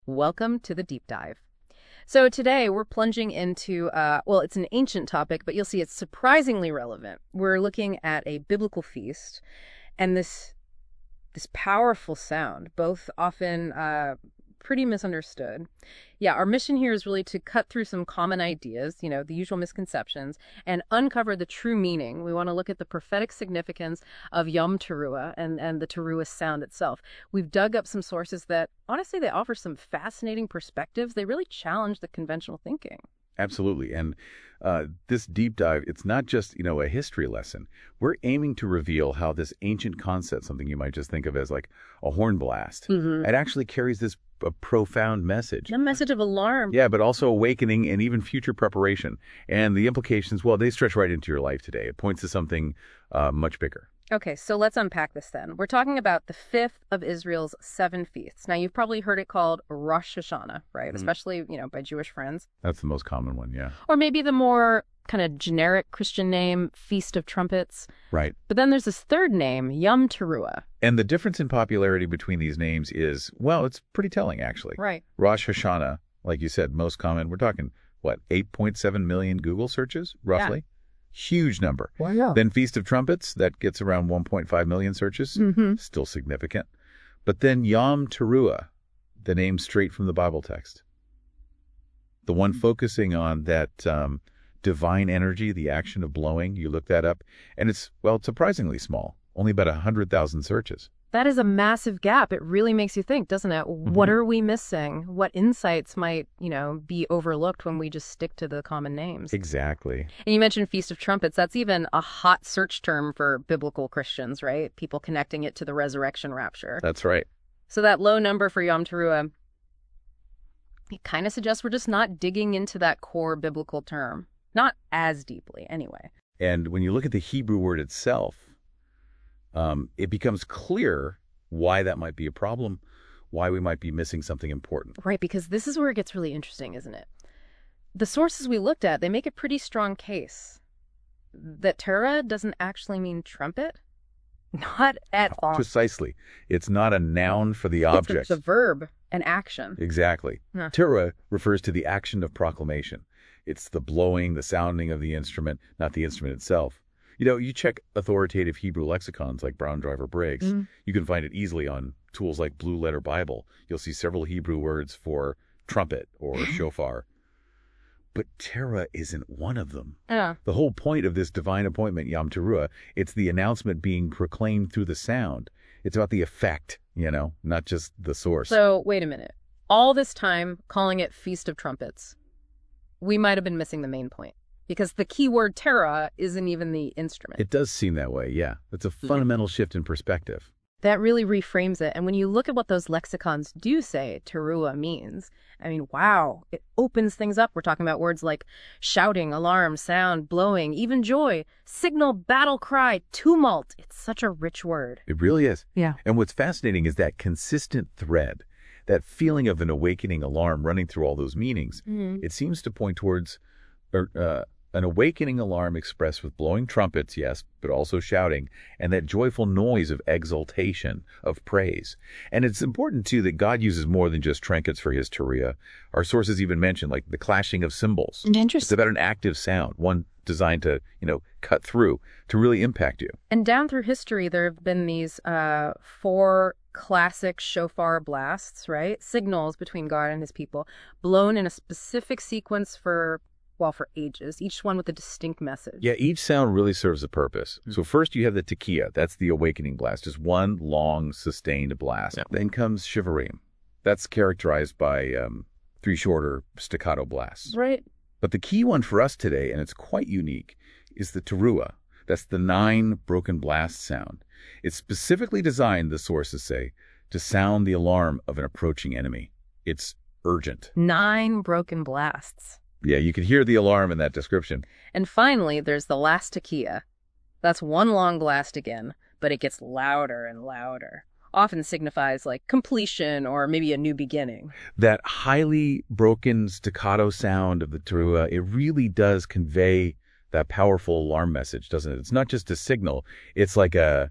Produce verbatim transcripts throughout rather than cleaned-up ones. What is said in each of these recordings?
Welcome to the deep dive. So today we're plunging into, uh, well, it's an ancient topic, but you'll see it's surprisingly relevant. We're looking at a biblical feast and this this powerful sound, both often uh, pretty misunderstood. Yeah, our mission here is really to cut through some common ideas, you know, the usual misconceptions, and uncover the true meaning. We want to look at the prophetic significance of Yom Teruah and, and the Teruah sound itself. We've dug up some sources that, honestly, they offer some fascinating perspectives. They really challenge the conventional thinking. Absolutely. And uh, this deep dive, it's not just, you know, a history lesson. We're aiming to reveal how this ancient concept, something you might just think of as like a horn blast, Mm-hmm. it actually carries this a profound message. A message of alarm. Yeah, but also awakening and even future preparation. And the implications, well, they stretch right into your life today. It points to something uh, much bigger. Okay, so let's unpack this then. We're talking about the fifth of Israel's seven feasts. Now, you've probably heard it called Rosh Hashanah, right? Mm-hmm. Especially, you know, by Jewish friends. That's the most common one, yeah. Or maybe the more kind of generic Christian name, Feast of Trumpets. Right. But then there's this third name, Yom Teruah. And the difference in popularity between these names is, well, it's pretty telling, actually. Right. Rosh Hashanah, like you said, most common. We're talking, what, eight point seven million Google searches, roughly? Yeah. Huge number. Wow, yeah. Then Feast of Trumpets, that gets around one point five million searches. Mm-hmm. Still significant. But then Yom Teruah, the name straight from the Bible text. The one focusing on that um, divine energy, the action of blowing. You look that up. And it's, well, it's surprisingly small. Only about one hundred thousand searches. That is a massive gap. It really makes you think, doesn't it? Mm-hmm. What are we missing? What insights might, you know, be overlooked when we just stick to the common names? Exactly. And you mentioned Feast of Trumpets. That's even a hot search term for biblical Christians, right? People connecting it to the resurrection rapture. That's right. So that low number for Yom Teruah, it kind of suggests we're just not digging into that core biblical term. Not as deeply, anyway. And when you look at the Hebrew word itself, Um, it becomes clear why that might be a problem, why we might be missing something important. Right, because this is where it gets really interesting, isn't it? The sources we looked at, they make a pretty strong case that Teruah doesn't actually mean trumpet. Not at all. Precisely. It's not a noun for the object. It's a verb, an action. Exactly. Huh. Teruah refers to the action of proclamation. It's the blowing, the sounding of the instrument, not the instrument itself. You know, you check authoritative Hebrew lexicons like Brown Driver Briggs. Mm-hmm. You can find it easily on tools like Blue Letter Bible. You'll see several Hebrew words for trumpet or shofar. But Teruah isn't one of them. Yeah. The whole point of this divine appointment, Yom Teruah, it's the announcement being proclaimed through the sound. It's about the effect, you know, not just the source. So, wait a minute. All this time calling it Feast of Trumpets, we might have been missing the main point. Because the key word Teruah isn't even the instrument. It does seem that way, yeah. It's a fundamental shift in perspective. That really reframes it. And when you look at what those lexicons do say Teruah means, I mean, wow, it opens things up. We're talking about words like shouting, alarm, sound, blowing, even joy, signal, battle cry, tumult. It's such a rich word. It really is. Yeah. And what's fascinating is that consistent thread, that feeling of an awakening alarm running through all those meanings. Mm-hmm. It seems to point towards or, uh, an awakening alarm expressed with blowing trumpets, yes, but also shouting, and that joyful noise of exultation, of praise. And it's important, too, that God uses more than just trinkets for his Teruah. Our sources even mention, like, the clashing of cymbals. Interesting. It's about an active sound, one designed to, you know, cut through, to really impact you. And down through history, there have been these uh, four classic shofar blasts, right? Signals between God and his people, blown in a specific sequence for... well, for ages, each one with a distinct message. Yeah, each sound really serves a purpose. Mm-hmm. So first you have the tekiah. That's the awakening blast, just one long, sustained blast. Yep. Then comes shivarim. That's characterized by um, three shorter staccato blasts. Right. But the key one for us today, and it's quite unique, is the teruah. That's the nine broken blast sound. It's specifically designed, the sources say, to sound the alarm of an approaching enemy. It's urgent. Nine broken blasts. Yeah, you could hear the alarm in that description. And finally, there's the last tekiah. That's one long blast again, but it gets louder and louder. Often signifies like completion or maybe a new beginning. That highly broken staccato sound of the teruah, it really does convey that powerful alarm message, doesn't it? It's not just a signal. It's like a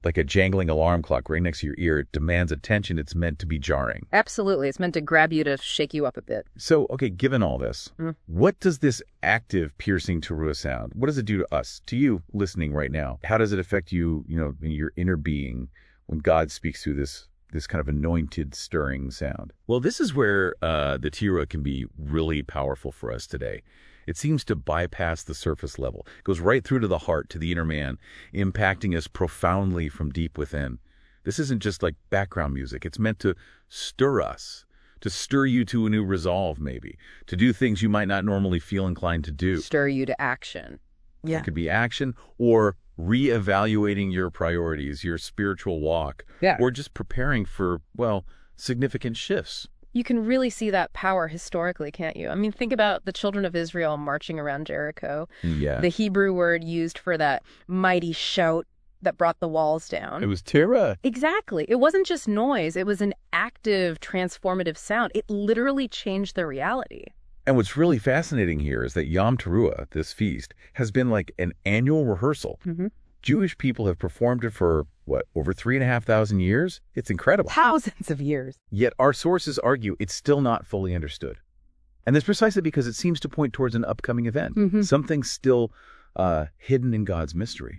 like a jangling alarm clock right next to your ear. It demands attention. It's meant to be jarring. Absolutely. It's meant to grab you to shake you up a bit. So, okay, given all this, Mm. what does this active, piercing teruah sound, what does it do to us, to you listening right now? How does it affect you, you know, in your inner being when God speaks through this this kind of anointed, stirring sound? Well, this is where uh, the teruah can be really powerful for us today. It seems to bypass the surface level. It goes right through to the heart, to the inner man, impacting us profoundly from deep within. This isn't just like background music. It's meant to stir us, to stir you to a new resolve, maybe, to do things you might not normally feel inclined to do. Stir you to action. Yeah. It could be action or reevaluating your priorities, your spiritual walk, Yeah. or just preparing for, well, significant shifts. You can really see that power historically, can't you? I mean, think about the children of Israel marching around Jericho. Yeah. The Hebrew word used for that mighty shout that brought the walls down. It was teruah. Exactly. It wasn't just noise. It was an active, transformative sound. It literally changed the reality. And what's really fascinating here is that Yom Teruah, this feast, has been like an annual rehearsal. Mm-hmm. Jewish people have performed it for, what, over three and a half thousand years? It's incredible. Thousands of years. Yet our sources argue it's still not fully understood. And that's precisely because it seems to point towards an upcoming event, Mm-hmm. something still uh, hidden in God's mystery.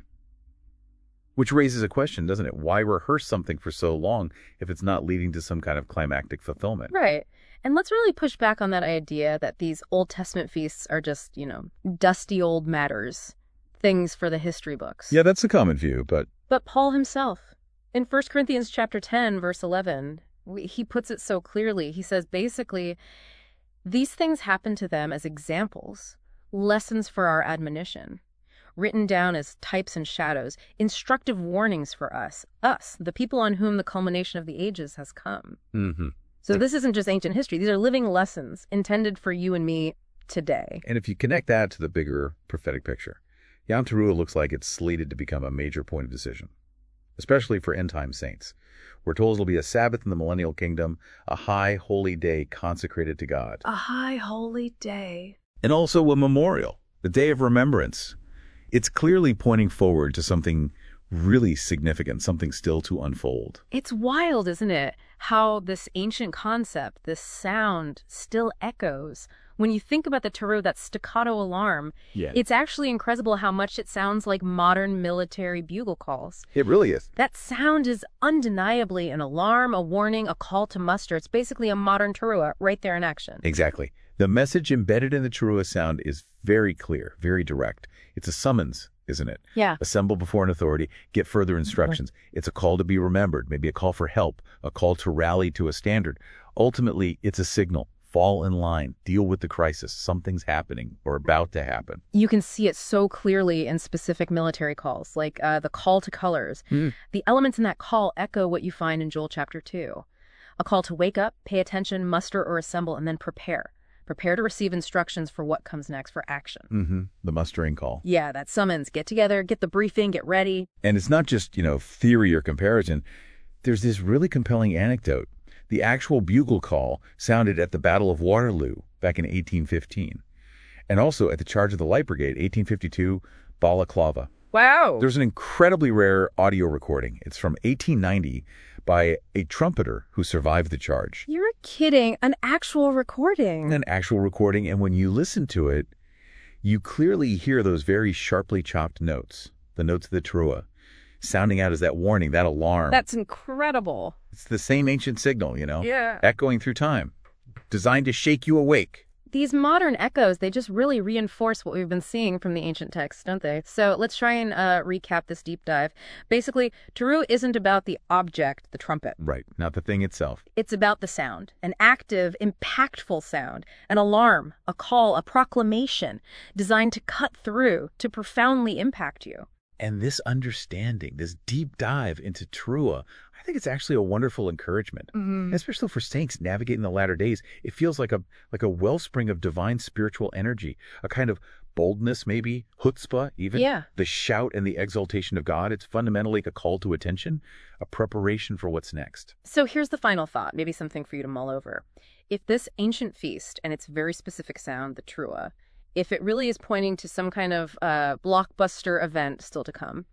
Which raises a question, doesn't it? Why rehearse something for so long if it's not leading to some kind of climactic fulfillment? Right. And let's really push back on that idea that these Old Testament feasts are just, you know, dusty old matters, things for the history books. Yeah, that's a common view, but But Paul himself, in First Corinthians chapter ten, verse eleven, we, he puts it so clearly. He says, basically, these things happen to them as examples, lessons for our admonition, written down as types and shadows, instructive warnings for us, us, the people on whom the culmination of the ages has come. mm-hmm. So this isn't just ancient history. These are living lessons intended for you and me today. And if you connect that to the bigger prophetic picture, Yom Teruah looks like it's slated to become a major point of decision, especially for end-time saints. We're told it'll be a Sabbath in the millennial kingdom, a high holy day consecrated to God. A high holy day. And also a memorial, the Day of Remembrance. It's clearly pointing forward to something really significant, something still to unfold. It's wild, isn't it? How this ancient concept, this sound, still echoes. When you think about the teruah, that staccato alarm, Yeah. it's actually incredible how much it sounds like modern military bugle calls. It really is. That sound is undeniably an alarm, a warning, a call to muster. It's basically a modern teruah right there in action. Exactly. The message embedded in the teruah sound is very clear, very direct. It's a summons, isn't it? Yeah. Assemble before an authority, get further instructions. It's a call to be remembered, maybe a call for help, a call to rally to a standard. Ultimately, it's a signal. Fall in line, deal with the crisis. Something's happening or about to happen. You can see it so clearly in specific military calls, like uh, the call to colors. Mm. The elements in that call echo what you find in Joel chapter two. A call to wake up, pay attention, muster or assemble, and then prepare. Prepare to receive instructions for what comes next for action. Mm-hmm. The mustering call. Yeah, that summons. Get together, get the briefing, get ready. And it's not just, you know, theory or comparison. There's this really compelling anecdote. The actual bugle call sounded at the Battle of Waterloo back in eighteen fifteen. And also at the Charge of the Light Brigade, eighteen fifty-two, Balaclava. Wow. There's an incredibly rare audio recording. It's from eighteen ninety by a trumpeter who survived the charge. You're kidding. An actual recording. An actual recording, and when you listen to it, you clearly hear those very sharply chopped notes, the notes of the teruah, sounding out as that warning, that alarm. That's incredible. It's the same ancient signal, you know, Yeah. echoing through time, designed to shake you awake. These modern echoes, they just really reinforce what we've been seeing from the ancient texts, don't they? So let's try and uh, recap this deep dive. Basically, teruah isn't about the object, the trumpet. Right, not the thing itself. It's about the sound, an active, impactful sound, an alarm, a call, a proclamation designed to cut through, to profoundly impact you. And this understanding, this deep dive into teruah, I think it's actually a wonderful encouragement, Mm-hmm. especially for saints navigating the latter days. It feels like a like a wellspring of divine spiritual energy, a kind of boldness, maybe chutzpah, even Yeah. the shout and the exaltation of God. It's fundamentally a call to attention, a preparation for what's next. So here's the final thought, maybe something for you to mull over. If this ancient feast and its very specific sound, the teruah, if it really is pointing to some kind of uh, blockbuster event still to come,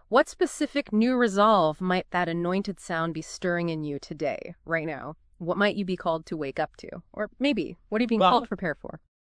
What specific new resolve might that anointed sound be stirring in you today, right now? What might you be called to wake up to? Or maybe, what are you being Well, called to prepare for?